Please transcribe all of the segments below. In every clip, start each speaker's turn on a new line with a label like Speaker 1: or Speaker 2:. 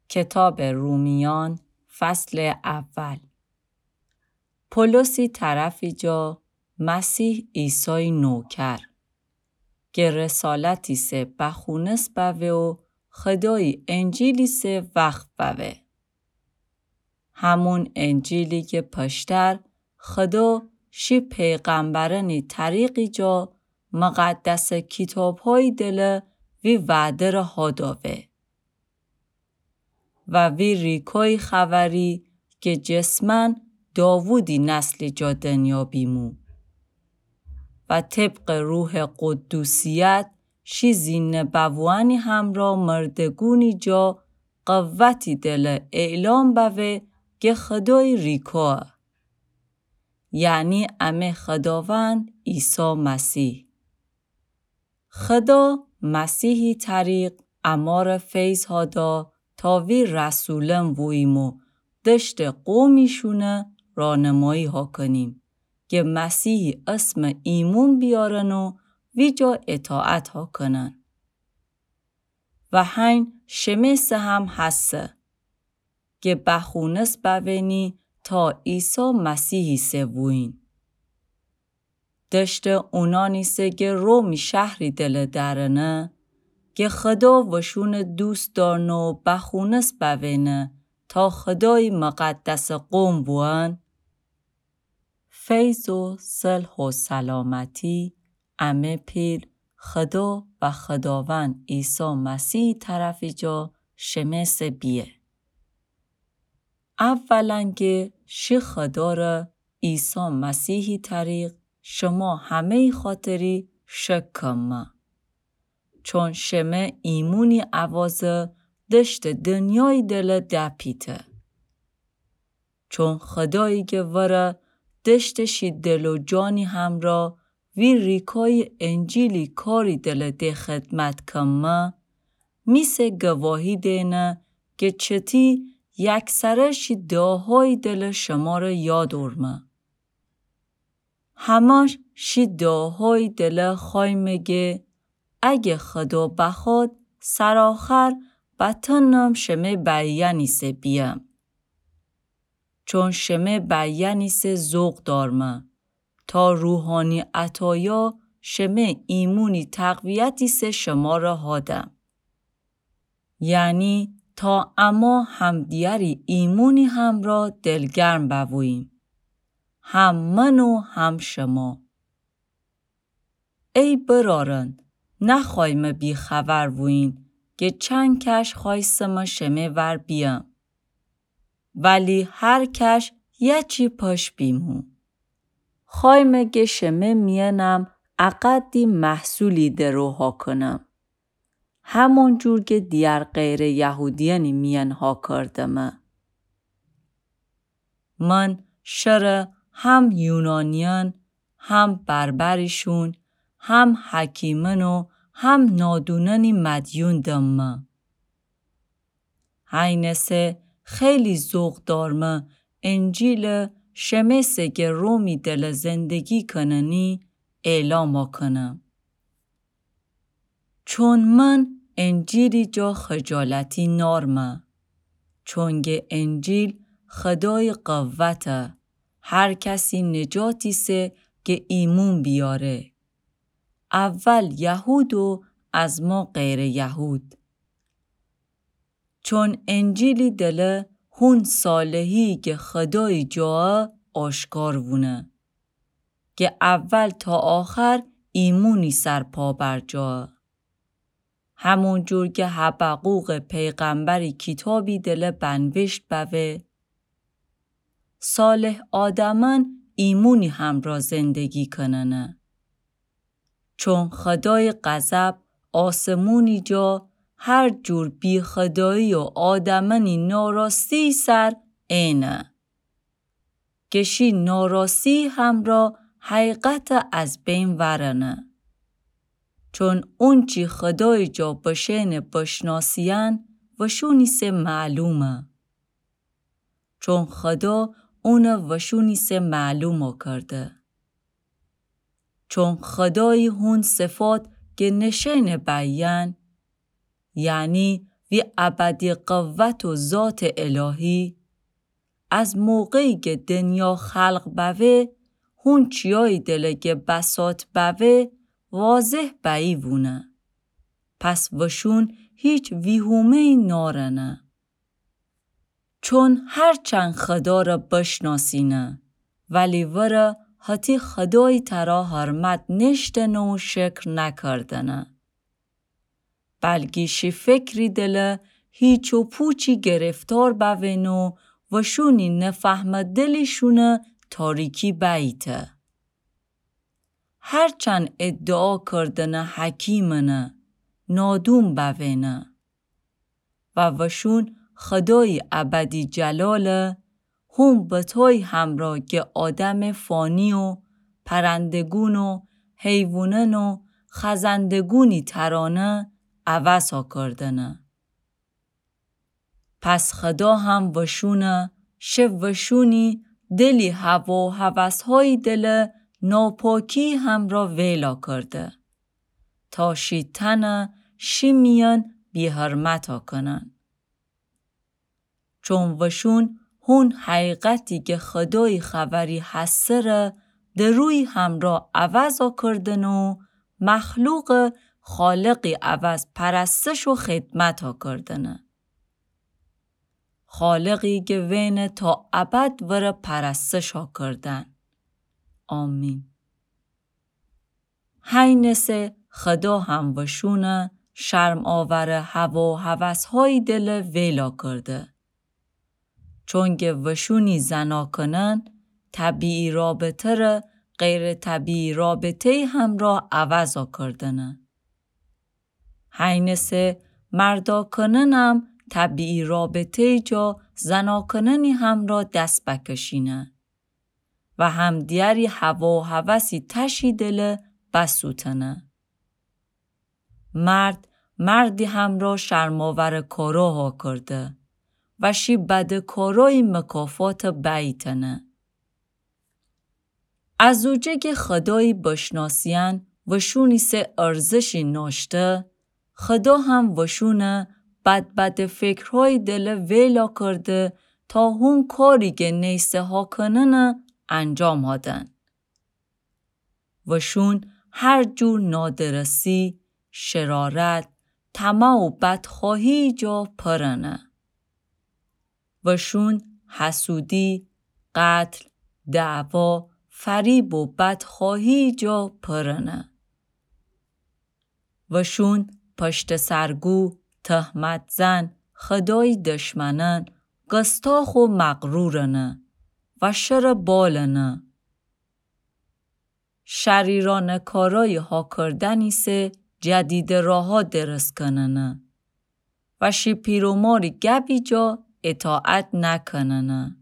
Speaker 1: کتاب رومیان فصل اول. پولسی طرفی جا مسیح عیسی نوکر که رسالتی سه بخونس بوه و خدای انجیلی سه وقت بوه. همون انجیلی که پشتر خدا شی پیغمبرانی طریقی جا مقدس کتاب های دل وی وعده را ها داوه. و وی ریکای خبری که جسمن داوودی نسل جا دنیا بیمو. و طبق روح قدوسیت شی زین بوانی هم را مردگونی جا قوتی دل اعلام بوه که خدای ریکا. یعنی امه خداوند عیسی مسیح. خدا مسیحی طریق امار فیض ها دا تا وی رسولم ویمو دشت قومیشونه رانمایی ها کنیم که مسیحی اسم ایمون بیارن و وی جا اطاعت ها کنن. و هین شمیس هم هسته که بخونس بوینی تا عیسی مسیحی سووین. دشت اونانی سه که رومی شهری دل درنه که خدا وشون دوست دارنو بخونس بوینه تا خدای مقدس قوم بوان. فیض و صلح و سلامتی امه پیر خدا و خداوند عیسی مسیح طرفی جا شمیس بیه. اولاً که شی خدا را عیسی مسیحی طریق شما همه خاطری شک کم. چون شمه ایمونی عوازه دشت دنیای دل دپیته. چون خدایی که وره دشتشی دل و جانی هم را وی ریکای انجیلی کاری دل ده خدمت کمه میسه گواهی دینه که چتی یک سرشی داهای دل شما را یاد ارمه. همش شی داهای دل خواهی مگه اگه خدا بخواد سرآخر بطنم شمه بیانی سه بیم. چون شمه بیانی سه ذوق دارمه تا روحانی عطایا شمه ایمونی تقویتی سه شما را هادم. یعنی تا اما هم دیاری ایمونی هم را دلگرم بوییم. هم من و هم شما. ای برارن نخوایم بی خبر بوین که چند کش خواستم شمه ور بیم. ولی هر کش یه چی پاش بیمو. خوایم که شمه مینم اقدی محصولی دروها کنم. همون جور که دیار غیر یهودیانی مینها کردم. من شر هم یونانیان هم بربریشون هم حکیمن و هم نادونانی مدیون دم. هینسه خیلی ذوق دارم انجیل شمیسه که رومی دل زندگی کننی اعلام کنم. چون من انجیلی جا خجالتی نارمه. چونگه انجیل خدای قوته. هر کسی نجاتی سه که ایمون بیاره. اول یهود و از ما غیر یهود. چون انجیلی دل هون صالحی که خدای جا آشکار وونه. که اول تا آخر ایمونی سرپا بر جا. همون جور که حبقوق پیغمبری کتابی دل بنوشت بوه. صالح آدمان ایمونی هم را زندگی کننه. چون خدای غضب آسمونی جا هر جور بی خدایی و آدمانی ناراستی سر اینه. کشی ناراستی هم را حقیقت از بین ورنه. چون اون چی خدای جا بشین بشناسیان وشونی سه معلومه. چون خدا اون وشونی سه معلومه کرده. چون خدای هون صفات که نشین بیان یعنی وی ابدی قوت و ذات الهی از موقعی که دنیا خلق بوه هون چیای دلگه بسات بوه واضح بایی وونه. پس وشون هیچ ویهومه نارنه. چون هرچند خدا را بشناسینه ولی وره حتی خدای ترا حرمت نشتنه و شکر نکردنه. بلگیشی فکری دله هیچ و پوچی گرفتار بوینو و شونی نفهم دلیشونه تاریکی بیته. هرچند ادعا کردنه حکیمنه نادوم بوینه و وشون خدای ابدی جلاله هم بتای همراه که آدم فانی و پرندگون و حیوانن و خزندگونی ترانه عوض ها کردنه. پس خدا هم وشونه وشونی دلی هوا و هوس های دل ناپاکی هم را ویلا کرده تا شیطنه میان بی حرمت ها کنن. چون وشون هون حقیقتی که خدای خبری هسته دروی هم را عوض ها کردن و مخلوق خالقی عوض پرستش و خدمت ها کردنه. خالقی که وین تا ابد ور پرستش ها کردن. آمین. هینسه خدا هم وشونه شرم آور هوا و هوس های دل ویلا کرده. چون که وشونی زنا کنن طبیعی رابطه را غیر طبیعی رابطه هم را عوض کردنه. هینسه مردا کنن هم طبیعی رابطه جا زنا کننی هم را دست بکشینه و هم دیاری هوا و هوسی تشی دل بسوتنه. مردی هم را شرماور کارا ها کرده و شی بد کارای مکافات بیتنه. از اوجه که خدای بشناسین وشونی سه ارزشی ناشته خدا هم وشونه بد فکرهای دل ویلا کرده تا هون کاری که نیسته ها کنن انجام هادن. وشون هر جور نادرسی، شرارت، طمع و بدخواهی جا پرنه. وشون حسودی، قتل، دعوا، فریب و بدخواهی جا پرنه. وشون پشت سرگو، تهمت زن، خدای دشمنن، گستاخ و مغرورنه و شر بالنه. شریران کارای ها کردنی سه جدید راها درست کننه و شی پیروماری گبی جا اطاعت نکننه.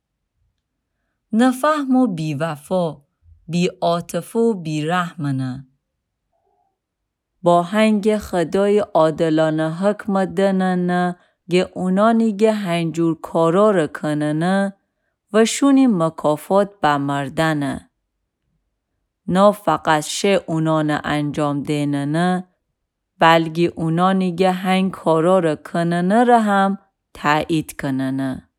Speaker 1: نفهم و بی وفا، بی عاطفه و بی رحمنه. با هنگ خدای عادلانه حکم دننه گه اونانی گه هنجور کارا را کننه و شونی مکافات بمردنه. نه فقط شه اونان انجام دیننه بلکه اونانی گه هنگ کارا را کننه را هم تایید کننه.